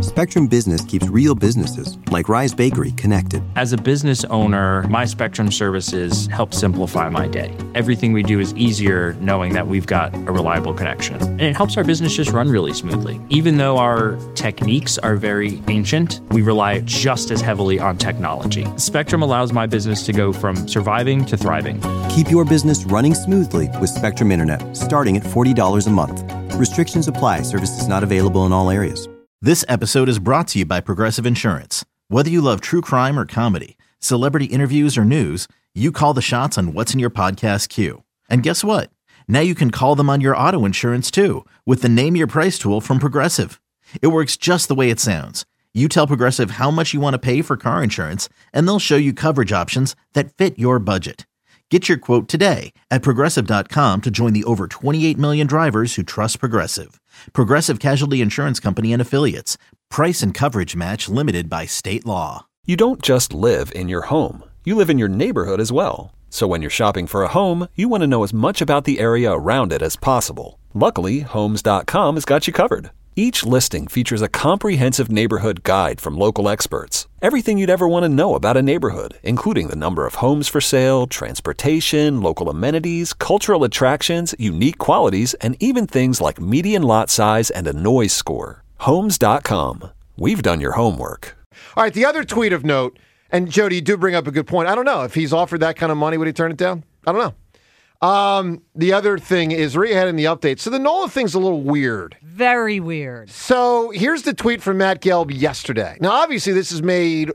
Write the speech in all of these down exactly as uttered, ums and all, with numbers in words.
Spectrum Business keeps real businesses, like Rise Bakery, connected. As a business owner, my Spectrum services help simplify my day. Everything we do is easier knowing that we've got a reliable connection. And it helps our business just run really smoothly. Even though our techniques are very ancient, we rely just as heavily on technology. Spectrum allows my business to go from surviving to thriving. Keep your business running smoothly with Spectrum Internet, starting at forty dollars a month. Restrictions apply. Services not available in all areas. This episode is brought to you by Progressive Insurance. Whether you love true crime or comedy, celebrity interviews or news, you call the shots on what's in your podcast queue. And guess what? Now you can call them on your auto insurance too with the Name Your Price tool from Progressive. It works just the way it sounds. You tell Progressive how much you want to pay for car insurance, and they'll show you coverage options that fit your budget. Get your quote today at Progressive dot com to join the over twenty-eight million drivers who trust Progressive. Progressive Casualty Insurance Company and Affiliates. Price and coverage match limited by state law. You don't just live in your home. You live in your neighborhood as well. So when you're shopping for a home, you want to know as much about the area around it as possible. Luckily, Homes dot com has got you covered. Each listing features a comprehensive neighborhood guide from local experts. Everything you'd ever want to know about a neighborhood, including the number of homes for sale, transportation, local amenities, cultural attractions, unique qualities, and even things like median lot size and a noise score. Homes dot com. We've done your homework. All right, the other tweet of note, and Jody, you do bring up a good point. I don't know. If he's offered that kind of money, would he turn it down? I don't know. Um, the other thing is, Rhea had in the update. So the Nola thing's a little weird. Very weird. So here's the tweet from Matt Gelb yesterday. Now, obviously, this is made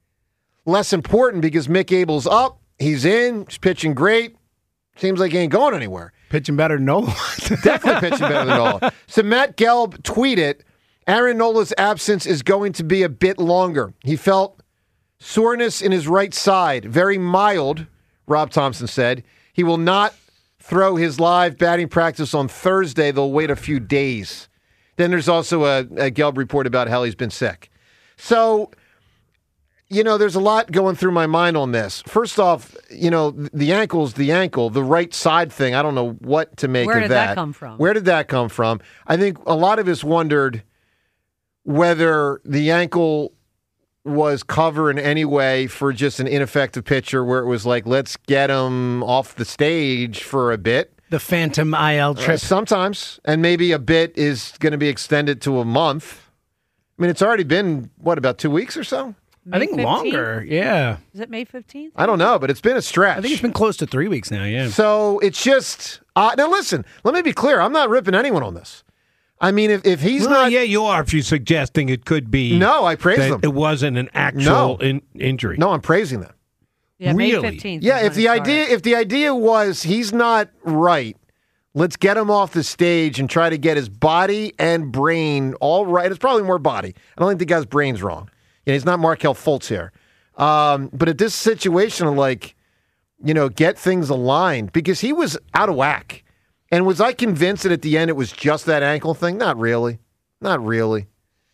less important because Mick Abel's up. He's in. He's pitching great. Seems like he ain't going anywhere. Pitching better than Nola. Definitely pitching better than Nola. So Matt Gelb tweeted, Aaron Nola's absence is going to be a bit longer. He felt soreness in his right side. Very mild, Rob Thompson said. He will not throw his live batting practice on Thursday. They'll wait a few days. Then there's also a, a Gelb report about how he's been sick. So, you know, there's a lot going through my mind on this. First off, you know, the ankle's the ankle, the right side thing. I don't know what to make Where of did that. that come from? Where did that come from? I think a lot of us wondered whether the ankle was cover in any way for just an ineffective pitcher where it was like, let's get him off the stage for a bit. The phantom I L trip. Uh, sometimes. And maybe a bit is going to be extended to a month. I mean, it's already been, what, about two weeks or so? May I think fifteenth? longer, yeah. Is it May fifteenth? I don't know, but it's been a stretch. I think it's been close to three weeks now, yeah. So it's just, uh, now listen, let me be clear. I'm not ripping anyone on this. I mean, if, if he's well, not... yeah, you are if you're suggesting it could be... No, I praise that them. It wasn't an actual No. in, injury. No, I'm praising them. Yeah, Really? May fifteenth. Yeah, if the idea if the idea was he's not right, let's get him off the stage and try to get his body and brain all right. It's probably more body. I don't think the guy's brain's wrong. Yeah, he's not Markelle Fultz here. Um, but at this situation of like, you know, get things aligned because he was out of whack. And was I convinced that at the end it was just that ankle thing? Not really. Not really.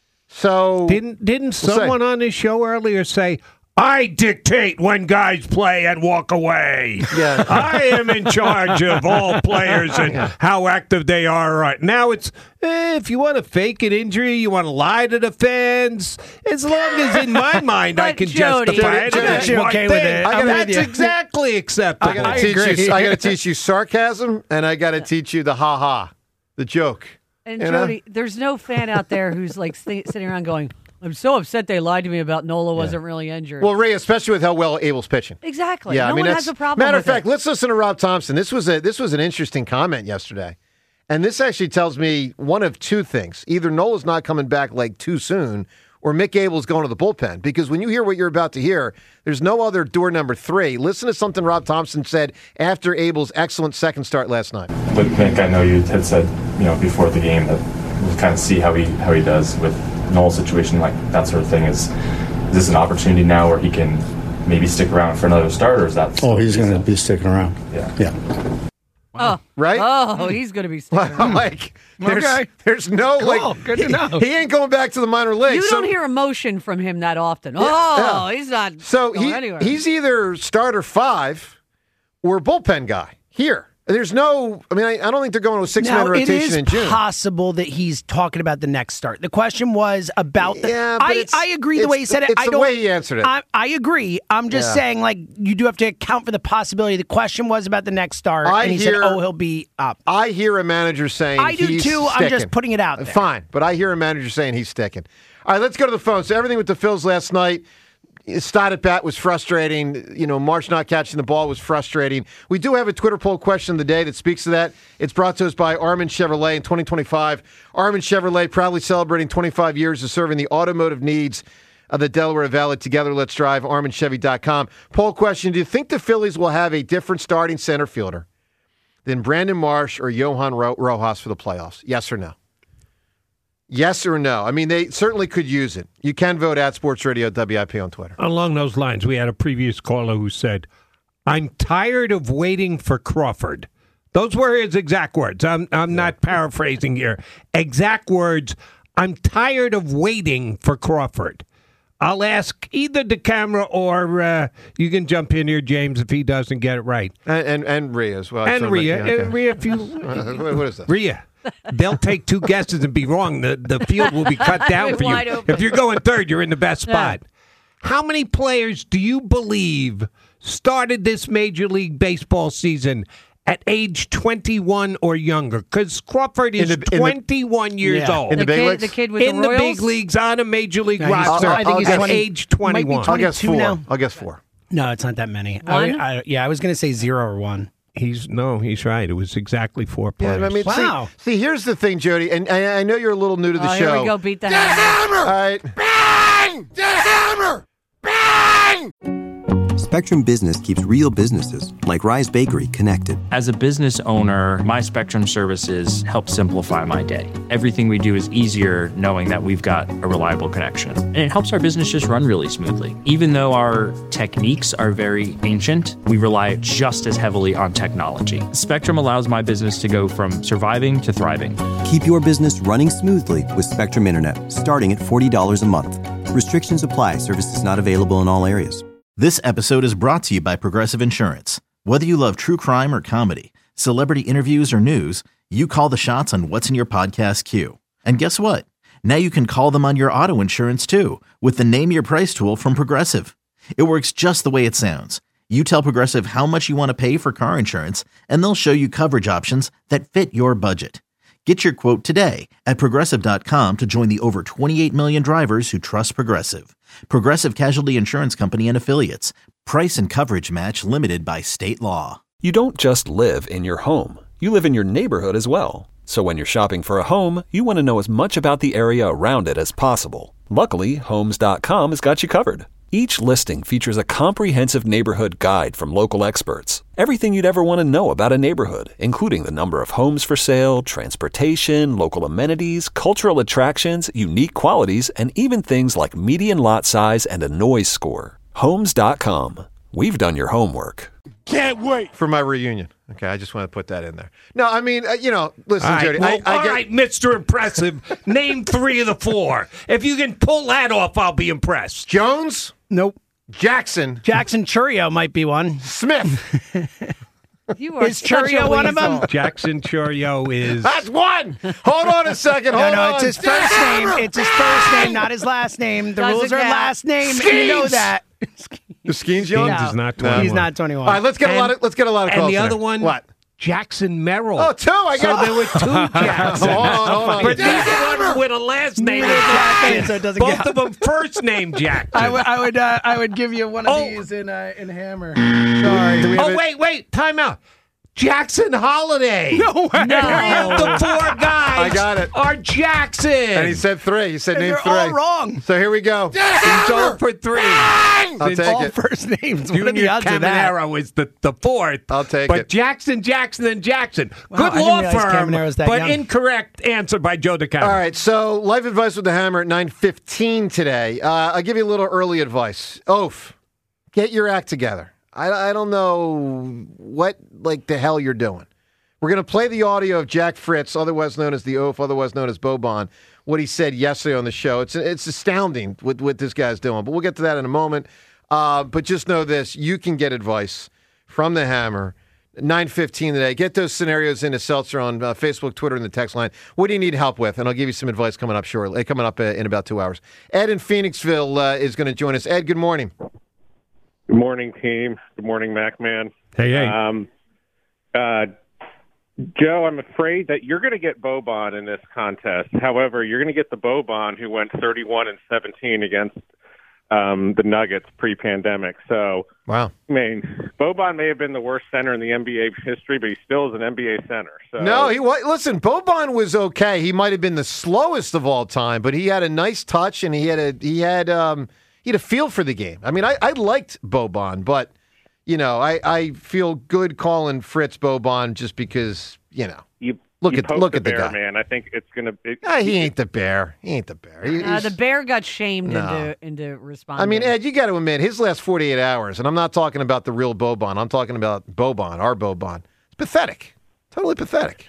So Didn't didn't We'll say. someone on this show earlier say, I dictate when guys play and walk away. Yeah. I am in charge of all players and Yeah. how active they are right now. It's eh, if you want to fake an injury, you want to lie to the fans. As long as in my mind I But can Jody- justify it. Jody, and it's Jody, my okay with thing. it. I gotta- That's with you. exactly acceptable. I got to teach agree. you. I got to teach you sarcasm, and I got to teach you the ha ha, the joke. And You know? Jody, there's no fan out there who's like st- sitting around going, I'm so upset they lied to me about Nola wasn't really injured. Well, Ray, especially with how well Abel's pitching. exactly. Yeah, no I mean one that's has a problem matter with of fact. it. Let's listen to Rob Thompson. This was a this was an interesting comment yesterday, and this actually tells me one of two things: either Nola's not coming back like too soon, or Mick Abel's going to the bullpen. Because when you hear what you're about to hear, there's no other door number three. Listen to something Rob Thompson said after Abel's excellent second start last night. With Mick, I know you had said, you know, before the game that we'll kind of see how he how he does with Noel's situation, like that sort of thing. Is is this an opportunity now where he can maybe stick around for another start, or is that? Oh, he's going to be sticking around. Yeah. Yeah. Oh, Right? Oh, he's going to be sticking around. like, there's, Okay. there's no, Cool. like, Good to he- know. He, ain't going back to the minor leagues. You So- don't hear emotion from him that often. Oh, yeah. he's not So going he, anywhere. he's either starter five or bullpen guy here. There's no, I mean, I, I don't think they're going to a six-man Now, rotation it is in June. possible that he's talking about the next start. The question was about the. Yeah, but I, it's- I agree the it's way he said it. it's I the don't, way he answered it. I, I agree. I'm just Yeah. saying, like, you do have to account for the possibility. The question was about the next start, I and he hear- said, "Oh, he'll be up." I hear a manager saying I do he's too. I'm sticking. just putting it out there. Fine, but I hear a manager saying he's sticking. All right, let's go to the phone. So everything with the Phils last night. Stott at bat was frustrating. You know, March not catching the ball was frustrating. We do have a Twitter poll question of the day that speaks to that. It's brought to us by Armin Chevrolet in twenty twenty-five. Armin Chevrolet proudly celebrating twenty-five years of serving the automotive needs of the Delaware Valley. Together, let's drive. armin chevy dot com. Poll question: do you think the Phillies will have a different starting center fielder than Brandon Marsh or Johan Ro- Rojas for the playoffs? Yes or no? Yes or no? I mean, they certainly could use it. You can vote at Sports Radio W I P on Twitter. Along those lines, we had a previous caller who said, I'm tired of waiting for Crawford. Those were his exact words. I'm, I'm not paraphrasing here. Exact words, I'm tired of waiting for Crawford. I'll ask either the camera or uh, you can jump in here, James, if he doesn't get it right. And and, and Rhea as well. And So, Rhea. yeah, okay. And Rhea, if you... what what is this? Rhea. They'll take two guesses and be wrong. The the field will be cut down for you. Wide open. If you're going third, you're in the best spot. How many players do you believe started this Major League Baseball season at age twenty-one or younger? Because Crawford is In the- in the- twenty-one years Yeah. old. In the The big kid, leagues? the kid with In the the Royals? big leagues on a Major League Yeah, he's- roster I think he's at twenty age might be twenty-one. I'll guess twenty-two four. now. I'll guess four. No, it's not that many. One? I, I, yeah, I was going to say zero or one. He's no, he's right. It was exactly four Yeah, players. I mean, Wow. see, see, here's the thing, Jody, and I, I know you're a little new to the Oh, show. here we go. Beat the hammer. All right. Spectrum Business keeps real businesses, like Rise Bakery, connected. As a business owner, my Spectrum services help simplify my day. Everything we do is easier knowing that we've got a reliable connection. And it helps our business just run really smoothly. Even though our techniques are very ancient, we rely just as heavily on technology. Spectrum allows my business to go from surviving to thriving. Keep your business running smoothly with Spectrum Internet, starting at forty dollars a month. Restrictions apply. Services not available in all areas. This episode is brought to you by Progressive Insurance. Whether you love true crime or comedy, celebrity interviews or news, you call the shots on what's in your podcast queue. And guess what? Now you can call them on your auto insurance too with the Name Your Price tool from Progressive. It works just the way it sounds. You tell Progressive how much you want to pay for car insurance, and they'll show you coverage options that fit your budget. Get your quote today at Progressive dot com to join the over twenty-eight million drivers who trust Progressive. Progressive Casualty Insurance Company and Affiliates. Price and coverage match limited by state law. You don't just live in your home. You live in your neighborhood as well. So when you're shopping for a home, you want to know as much about the area around it as possible. Luckily, Homes dot com has got you covered. Each listing features a comprehensive neighborhood guide from local experts. Everything you'd ever want to know about a neighborhood, including the number of homes for sale, transportation, local amenities, cultural attractions, unique qualities, and even things like median lot size and a noise score. Homes dot com. We've done your homework. Can't wait for my reunion. Okay, I just want to put that in there. No, I mean, uh, you know, listen, All right, Jody. well, I, I all get, right, Mister Impressive. Name three of the four. If you can pull that off, I'll be impressed. Jones, Nope. Jackson, Jackson Churio might be one. Smith. You are Is such a Churio one of them? weasel. Jackson Churio is... That's one. Hold on a second. No, Hold no, on. it's his first name. It's his first name, not his last name. The Doesn't rules are count. last name. and You know Schemes. that. The Skeens young. James is not twenty-one. He's not twenty-one. All right, let's get a lot of let's get a lot of And calls. the in other there. one? What? Jackson Merrill. Oh, two. I So got. there were two Jacksons. Hold on, hold on. But this one with a last name is Jackson. So it doesn't Both count. of them first name Jackson. I would, I would, uh, I would give you one of Oh. these in, uh, in Hammer. Sorry. Do we have oh, it? wait, wait. Time out. Jackson Holiday. No way. Three of the four guys I got it. are Jackson. And he said three. He said name They're three. all wrong. So here we go. He's over for three. I'll take All it. first names. What are the Junior odds of that? Caminero is the, the fourth. I'll take but it. Jackson, Jackson, and Jackson. Wow, Good I didn't law realize firm, Caminero's that but young. incorrect answer by Joe DeCamera. All right, so life advice with the Hammer at nine fifteen today. Uh, I'll give you a little early advice. Oaf, get your act together. I, I don't know what like the hell you're doing. We're going to play the audio of Jack Fritz, otherwise known as the Oaf, otherwise known as Boban, what he said yesterday on the show. It's it's astounding what, what this guy's doing, but we'll get to that in a moment. Uh, but just know this, you can get advice from the Hammer nine fifteen today. Get those scenarios into Seltzer on uh, Facebook, Twitter, and the text line. What do you need help with? And I'll give you some advice coming up shortly. Coming up uh, in about two hours. Ed in Phoenixville uh, is going to join us. Ed, good morning. Good morning, team. Good morning, Mac Man. Hey, hey. Um, uh, Joe, I'm afraid that you're going to get Boban in this contest. However, you're going to get the Boban who went thirty-one and seventeen against um, the Nuggets pre-pandemic. So, wow. I mean, Boban may have been the worst center in the N B A history, but he still is an N B A center. So. No, he was. Listen, Boban was okay. He might have been the slowest of all time, but he had a nice touch and he had a he had um he had a feel for the game. I mean, I, I liked Boban, but you know, I, I feel good calling Fritz Boban just because you know. You, look you at look the at the bear, guy, man. I think it's gonna. It, ah, he ain't the bear. He ain't the bear. He, Uh, the bear got shamed No. into into responding. I mean, Ed, you got to admit his last forty-eight hours, and I'm not talking about the real Boban. I'm talking about Boban, our Boban. It's pathetic. Totally pathetic.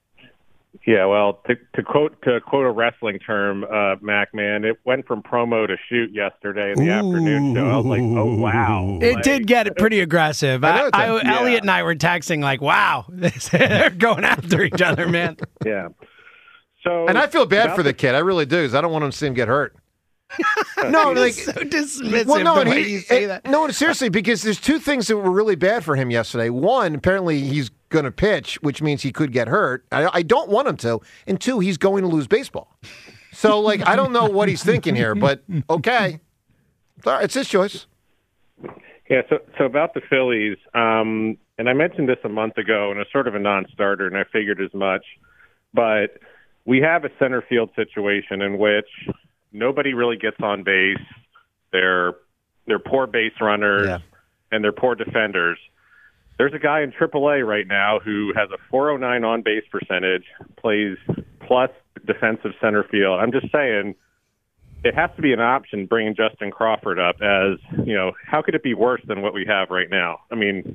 Yeah, well, to, to quote to quote a wrestling term, uh, Mac, man, it went from promo to shoot yesterday in the afternoon show. I was like, oh wow, It like, did get pretty aggressive. I know I, it I, did. Elliot Yeah. and I were texting like, wow, they're going after each other, man. Yeah. So, And I feel bad about for the kid. I really do, because I don't want him to see him get hurt. no, like so dismissive well, no, the and way he, you say and- that. no, and seriously, because there's two things that were really bad for him yesterday. One, apparently he's going to pitch, which means he could get hurt. I, I don't want him to. And two, he's going to lose baseball. So, like, I don't know what he's thinking here, but okay, it's, all right, it's his choice. Yeah, so so about the Phillies, um, and I mentioned this a month ago, and it's sort of a non-starter, and I figured as much. But we have a center field situation in which nobody really gets on base. They're they're poor base runners, Yeah. and they're poor defenders. There's a guy in triple A right now who has a four oh nine on-base percentage, plays plus defensive center field. I'm just saying it has to be an option bringing Justin Crawford up as, you know, how could it be worse than what we have right now? I mean,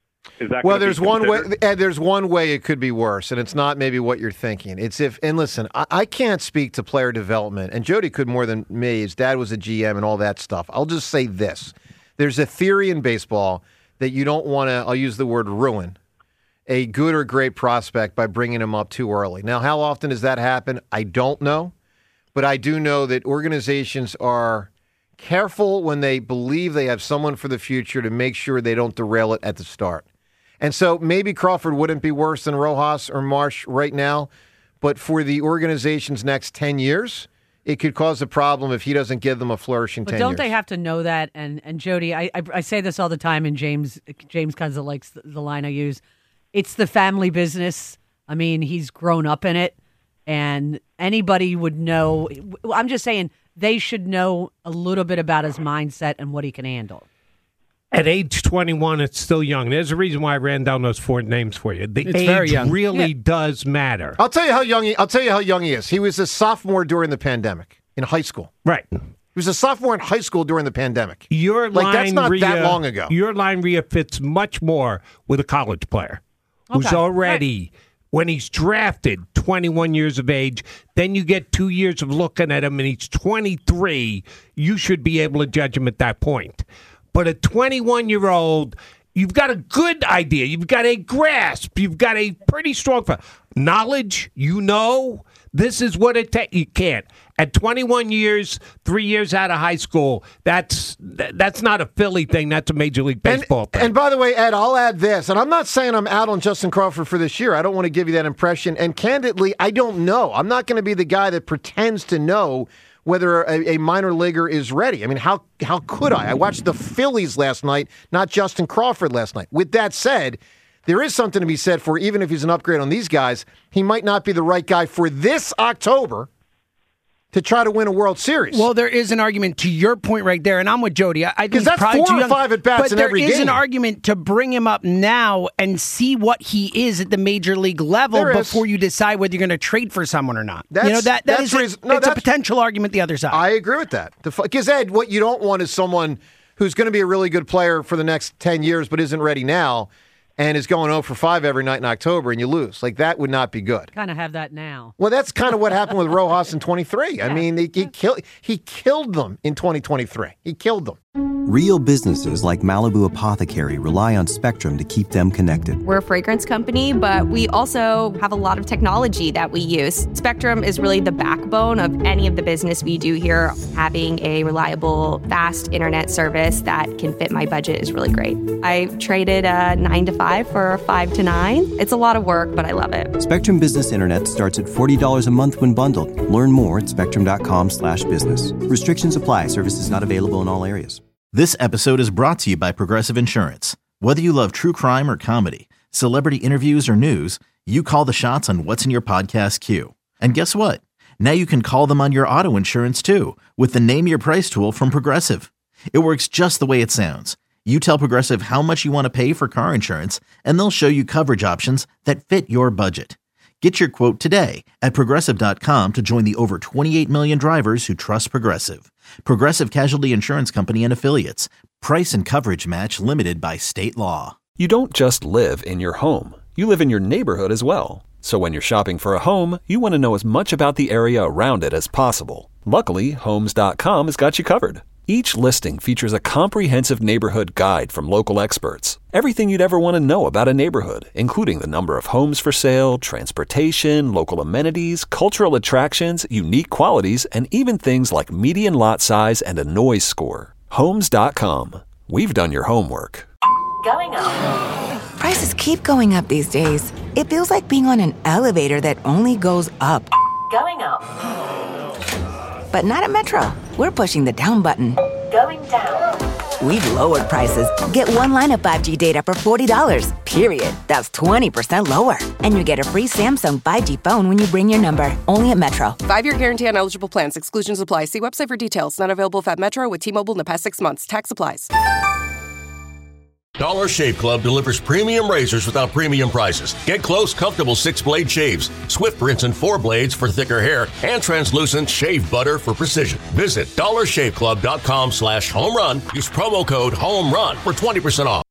is that Well, gonna be there's one way. considered? Ed, there's one way it could be worse, and it's not maybe what you're thinking. It's if. And listen, I, I can't speak to player development, and Jody could more than me. His dad was a G M and all that stuff. I'll just say this: there's a theory in baseball that you don't want to. I'll use the word ruin a good or great prospect by bringing him up too early. Now, how often does that happen? I don't know, but I do know that organizations are careful when they believe they have someone for the future to make sure they don't derail it at the start. And so maybe Crawford wouldn't be worse than Rojas or Marsh right now, but for the organization's next ten years, it could cause a problem if he doesn't give them a flourishing But ten don't years. they have to know that? And and Jody, I, I I say this all the time, and James James kind of likes the, the line I use. It's the family business. I mean, he's grown up in it, and anybody would know. I'm just saying they should know a little bit about his mindset and what he can handle. At age twenty-one, it's still young. There's a reason why I ran down those four names for you. The It's age very young. really Yeah. does matter. I'll tell you how young he. I'll tell you how young he is. He was a sophomore during the pandemic in high school. Right. He was a sophomore in high school during the pandemic. Your Like, line, that's not Rhea, that long ago. Your line, Rhea, fits much more with a college player who's Okay. already, when he's drafted, twenty-one years of age. Then you get two years of looking at him, and he's twenty-three. You should be able to judge him at that point. But a twenty-one-year-old, you've got a good idea. You've got a grasp. You've got a pretty strong knowledge. You know, this is what it takes. You can't. At twenty-one years, three years out of high school, that's that's not a Philly thing. That's a Major League Baseball and, thing. and by the way, Ed, I'll add this, and I'm not saying I'm out on Justin Crawford for this year. I don't want to give you that impression. And candidly, I don't know. I'm not going to be the guy that pretends to know whether a, a minor leaguer is ready. I mean, how how could I? I watched the Phillies last night, not Justin Crawford last night. With that said, there is something to be said for even if he's an upgrade on these guys, he might not be the right guy for this October to try to win a World Series. Well, there is an argument to your point right there, and I'm with Jody. I, I think 'Cause that's he's probably four too or young, five at-bats but in there every is game. an argument to bring him up now and see what he is at the major league level There is. before you decide whether you're going to trade for someone or not. That's- you know that that that's is a, reason- no, it's a that's- potential argument the other side. I agree with that. Because, Ed, what you don't want is someone who's going to be a really good player for the next ten years but isn't ready now and is going oh for five every night in October and you lose. Like, that would not be good. Kind of have that now. Well, that's kind of what happened with Rojas in twenty-three. I mean, he, he, kill, he killed them in twenty twenty-three. He killed them. Real businesses like Malibu Apothecary rely on Spectrum to keep them connected. We're a fragrance company, but we also have a lot of technology that we use. Spectrum is really the backbone of any of the business we do here. Having a reliable, fast internet service that can fit my budget is really great. I traded a nine to five for a five to nine. It's a lot of work, but I love it. Spectrum Business Internet starts at forty dollars a month when bundled. Learn more at spectrum.com slash business. Restrictions apply. Services not available in all areas. This episode is brought to you by Progressive Insurance. Whether you love true crime or comedy, celebrity interviews or news, you call the shots on what's in your podcast queue. And guess what? Now you can call them on your auto insurance too with the Name Your Price tool from Progressive. It works just the way it sounds. You tell Progressive how much you want to pay for car insurance, and they'll show you coverage options that fit your budget. Get your quote today at Progressive dot com to join the over twenty-eight million drivers who trust Progressive. Progressive Casualty Insurance Company and Affiliates. Price and coverage match limited by state law. You don't just live in your home. You live in your neighborhood as well. So when you're shopping for a home, you want to know as much about the area around it as possible. Luckily, Homes dot com has got you covered. Each listing features a comprehensive neighborhood guide from local experts. Everything you'd ever want to know about a neighborhood, including the number of homes for sale, transportation, local amenities, cultural attractions, unique qualities, and even things like median lot size and a noise score. Homes dot com. We've done your homework. Going up. Prices keep going up these days. It feels like being on an elevator that only goes up. Going up. But not at Metro. We're pushing the down button. Going down. We've lowered prices. Get one line of five G data for forty dollars, period. That's twenty percent lower. And you get a free Samsung five G phone when you bring your number. Only at Metro. Five-year guarantee on eligible plans. Exclusions apply. See website for details. Not available at Metro with T-Mobile in the past six months. Tax applies. Dollar Shave Club delivers premium razors without premium prices. Get close, comfortable six-blade shaves, swift rinse and four blades for thicker hair, and translucent shave butter for precision. Visit dollar shave club dot com slash home run. Use promo code HOME RUN for twenty percent off.